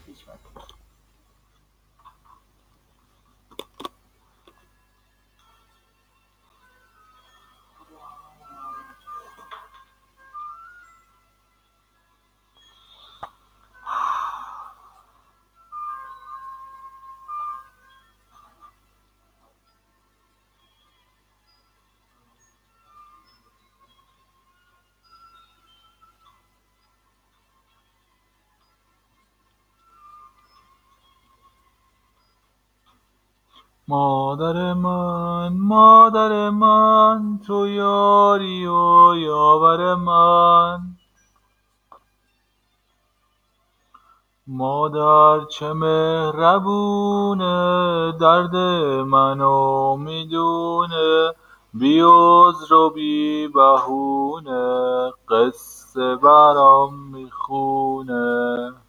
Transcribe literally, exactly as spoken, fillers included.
مادر من مادر من تو یاری و یاور من، مادر چه مهربونه درد منو میدونه، بی عذر و بی بهونه قصه برام میخونه.